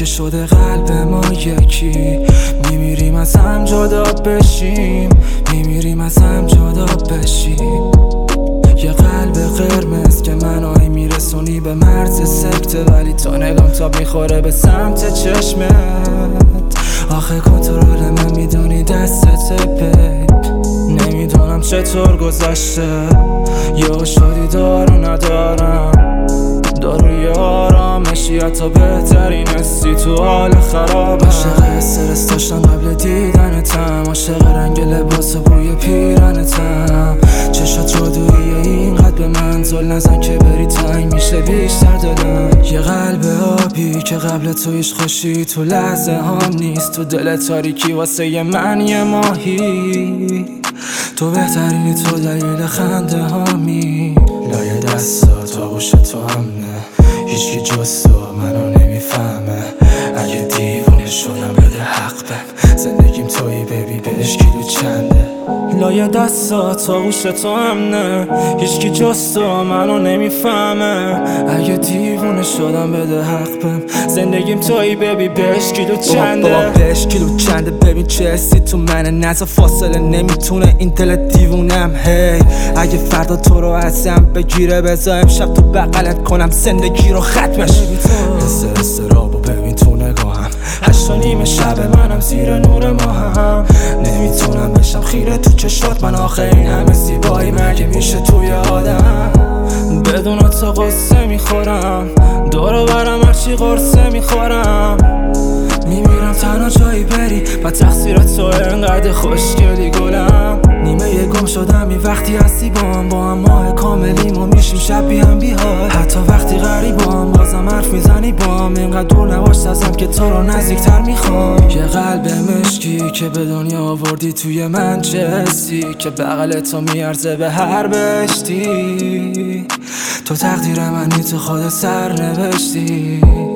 که شده قلب ما یکی. میمیریم از هم جدا بشیم، میمیریم از هم جدا بشیم. یه قلب قرمز که منو میرسونی به مرز سکته، ولی تا نگام تاب میخوره به سمت چشمت. آخه کنترل من میدونی دستت بیب. نمیدونم چطور گذشته، یه شادی دارو ندارم، داروی آرامشی حتی بهترین حسی تو حال خرابم. عاشق استرس داشتم قبل دیدنتم، عاشق رنگ لباس و بوی پیرنتم. چشات جادویی اینقدر به من زل نزن که بری تنگ میشه بیشتر دلم. یه قلب آبی که قبل تو هیچ خوشی تو لحظه هم نیست، تو دل تاریکی واسه من یه ماهی. تو بهترینی، تو دلیل خنده هامی. لای دستات آغوش تو همه، هیچکی جز تو منو نمیفهمه. اگه دیوونه شدم بده حق بهم، زندگیم تویی ببی بهش کیلو چنده. لای دستات آغوش تو همه، هیچکی جز تو منو نمیفهمه. اگه دیوونه شدم بده حق بهم، زندگیم تویی ببی بهش کیلو چنده. بابا بهش کیلو چنده، ببین چه حسی تو منه، نزا فاصله نمیتونه این دل دیوونم. هی اگه فردا تو رو ازم بگیره، بذار امشب تو بغلت کنم زندگی رو ختمش. استرابو ببین تو نگاهم، 8:30 شب منم زیر نور ماهم. نمیتونم بشم خیره تو چشات، من آخه این همه زیبایی مگه میشه توی آدم. بدون تو قصه میخورم، دورو برم هرچی قرصه میخورم. میمیرم تنها جایی بری و تقصیرت تو انقدر خوشگلی گلم. نیمه گم شدم این وقتی هستی با هم ماه کاملیم و میشیم شبیه هم بی‌حال. حتی وقتی غریبام بازم حرف میزنی بام، اینقدر دور نباش ازم که تو رو نزدیکتر میخوام. یه قلب مشکی که به دنیا آوردی توی من، چه حسی که بغل تو میارزه به هر بهشتی. تو تقدیر منی، تو خودت سر نوشتی.